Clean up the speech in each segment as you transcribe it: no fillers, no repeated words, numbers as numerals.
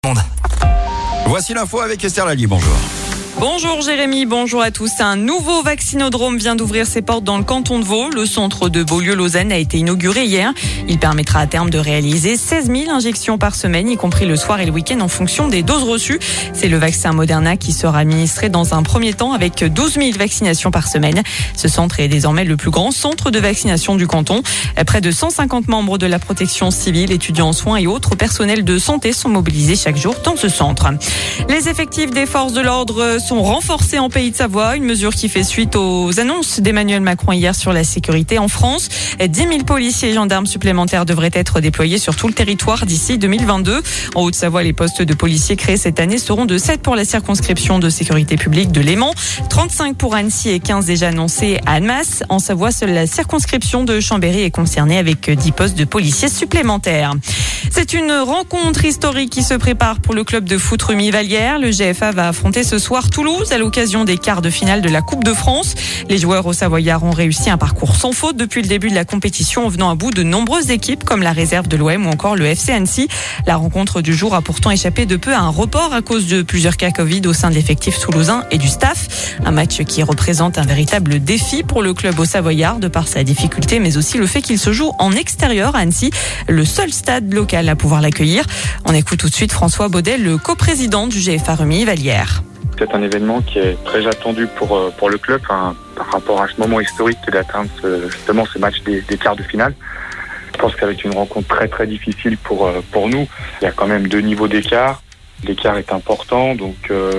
Voici l'info avec Esther Lallier, bonjour. Bonjour Jérémy, bonjour à tous. Un nouveau vaccinodrome vient d'ouvrir ses portes dans le canton de Vaud. Le centre de Beaulieu-Lausanne a été inauguré hier. Il permettra à terme de réaliser 16 000 injections par semaine, y compris le soir et le week-end en fonction des doses reçues. C'est le vaccin Moderna qui sera administré dans un premier temps avec 12 000 vaccinations par semaine. Ce centre est désormais le plus grand centre de vaccination du canton. Près de 150 membres de la protection civile, étudiants en soins et autres personnels de santé sont mobilisés chaque jour dans ce centre. Les effectifs des forces de l'ordre sont renforcés en Pays de Savoie, une mesure qui fait suite aux annonces d'Emmanuel Macron hier sur la sécurité en France. 10 000 policiers et gendarmes supplémentaires devraient être déployés sur tout le territoire d'ici 2022. En Haute-Savoie, les postes de policiers créés cette année seront de 7 pour la circonscription de sécurité publique de Léman, 35 pour Annecy et 15 déjà annoncés à Annemasse. En Savoie, seule la circonscription de Chambéry est concernée avec 10 postes de policiers supplémentaires. C'est une rencontre historique qui se prépare pour le club de foot Rumi-Vallière. Le GFA va affronter ce soir Toulouse à l'occasion des quarts de finale de la Coupe de France. Les joueurs au Savoyard ont réussi un parcours sans faute depuis le début de la compétition en venant à bout de nombreuses équipes comme la réserve de l'OM ou encore le FC Annecy. La rencontre du jour a pourtant échappé de peu à un report à cause de plusieurs cas Covid au sein de l'effectif toulousain et du staff. Un match qui représente un véritable défi pour le club au Savoyard de par sa difficulté mais aussi le fait qu'il se joue en extérieur à Annecy, le seul stade local à pouvoir l'accueillir. On écoute tout de suite François Baudet, le coprésident du GFA Rumi-Vallière. C'est un événement qui est très attendu pour le club par rapport à ce moment historique d'atteindre justement ce match des quarts de finale. Je pense qu'avec une rencontre très très difficile pour nous, il y a quand même 2 niveaux d'écart. L'écart est important, donc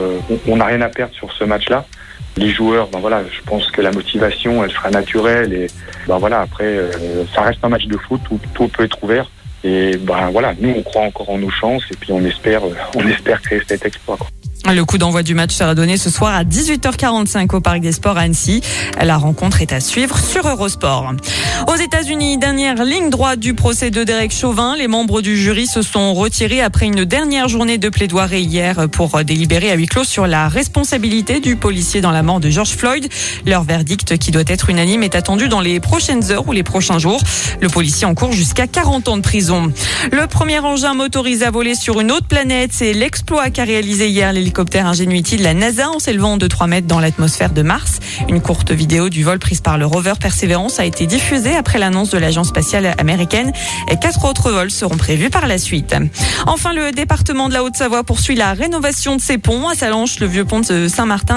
on n'a rien à perdre sur ce match-là. Les joueurs, je pense que la motivation, elle sera naturelle et après, ça reste un match de foot où tout peut être ouvert. Et nous on croit encore en nos chances et puis on espère créer cet exploit. Le coup d'envoi du match sera donné ce soir à 18h45 au Parc des Sports à Annecy. La rencontre est à suivre sur Eurosport. Aux États-Unis, dernière ligne droite du procès de Derek Chauvin. Les membres du jury se sont retirés après une dernière journée de plaidoirie hier pour délibérer à huis clos sur la responsabilité du policier dans la mort de George Floyd. Leur verdict, qui doit être unanime, est attendu dans les prochaines heures ou les prochains jours. Le policier encourt jusqu'à 40 ans de prison. Le premier engin motorisé à voler sur une autre planète, c'est l'exploit qu'a réalisé hier l'hélicoptère Ingenuity de la NASA en s'élevant de 3 mètres dans l'atmosphère de Mars. Une courte vidéo du vol prise par le rover Perseverance a été diffusée après l'annonce de l'agence spatiale américaine. Et 4 autres vols seront prévus par la suite. Enfin, le département de la Haute-Savoie poursuit la rénovation de ses ponts. À Sallanches, le vieux pont de Saint-Martin